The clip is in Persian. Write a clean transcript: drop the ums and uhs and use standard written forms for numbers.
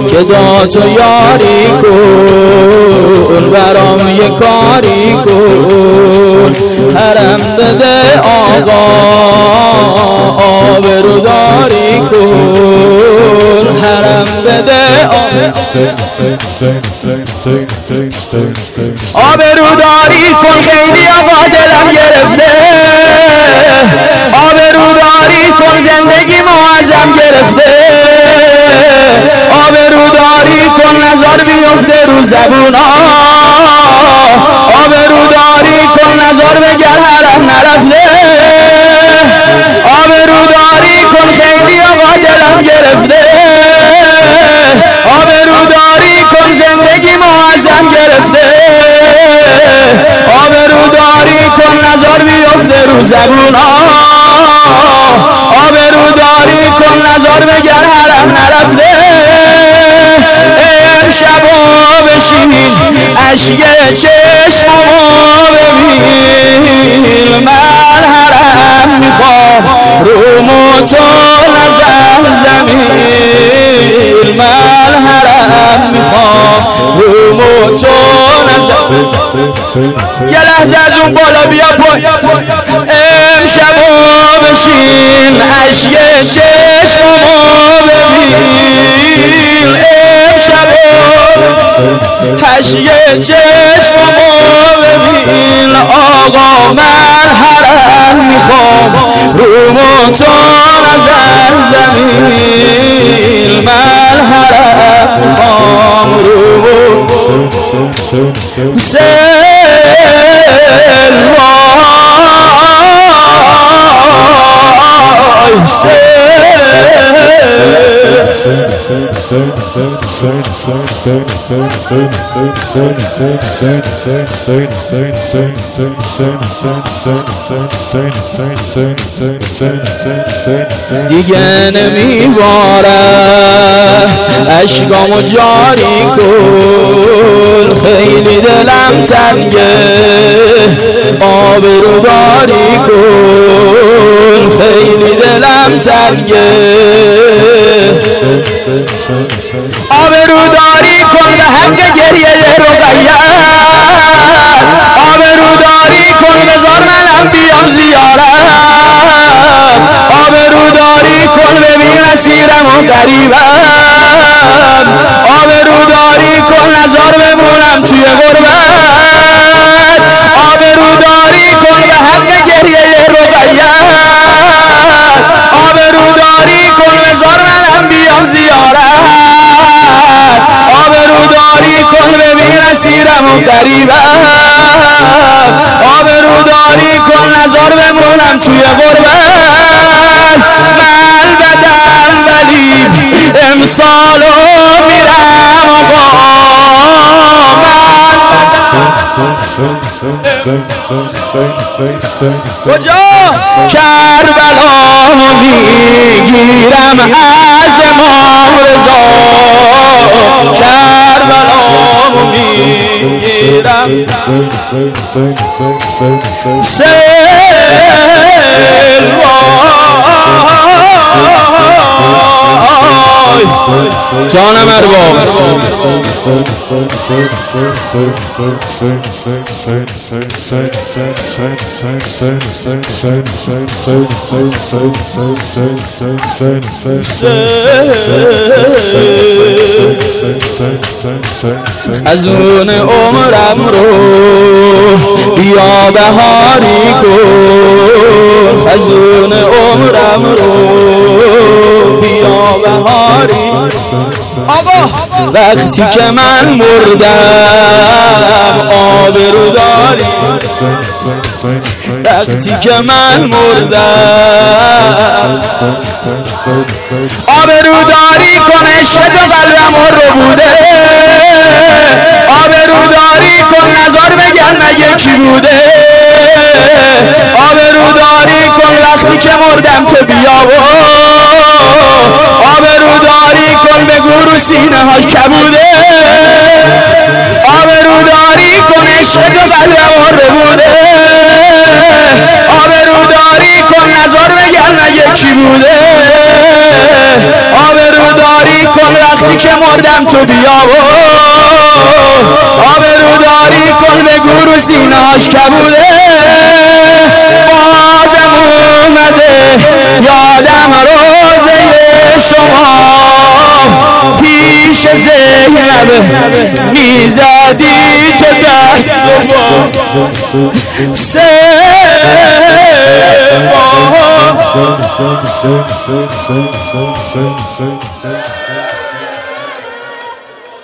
که داد و یاری کن برام یه کاری کن حرم بده آقا آبروداری کن حرم بده آبروداری کن خیلی آقا دلم گرفته آبروداری کن زندگی معظم گرفته آبروداری کن نظر بیفته رو زبونا آبروداری کن نظر بگر حرم نرفته آبروداری کن خیلی آقا دلم گرفته آبروداری کن زندگی معظم گرفته آبروداری کن نظر بیفته رو زبونا آبروداری کن نظر بگر حرم نرفته امشبا بشین اشک چشممو ببین من حرم میخوام رومو تو نزن زمین من حرم میخوام رومو تو نزن یه لحظه از اون بالا بیا امشبا بشین اشک چشممو ببین امشبا اشک چشممو ببین آقا من حرم میخوام رومو تو نزن زمین من حرم میخوام رومو حسین دیگه نمیباره اشکامو جاری کن خیلی دلم تنگه آبروداری کن خیلی دلم تنگه آبروداری کن به حق گریه رقیه آبروداری کن بذار منم بیام زیارت آبروداری کن ببین اسیرم و غریبم آبروداری کن نزار بمونم توی غربت آبروداری کن به حق گریه رقیه آبروداری کن بذار منم بیام زیارت آبروداری کن ببین اسیرم و غریبم آبروداری کن نزار بمونم توی غربت من بدم ولی امسالو میرم آقا کجا کربلا میگیرم از امام رضا کربلا میگیرم جانم ارباب از اون عمرم رو بیا بهاری کن از اون عمرم رو بیا بهاری آقا وقتی که من مردم آبروداری وقتی که من مردم آبروداری کن عشق تو قلبم رو بوده آبروداری کن نظر بگن مگه کی بوده آبروداری کن وقتی که مردم تو بیا و آبروداری کن بگو رو سینه هاش کبوده آبروداری کن عشق تو قلبم رو بوده آبروداری کن نظر بگن مگه کی بوده آبروداری کن وقتی که مردم تو بیا و آبروداری کن بگو رو سینه‌اش کبوده بازم اومده یادم روزه شما پیش زینب میزدی تو دست با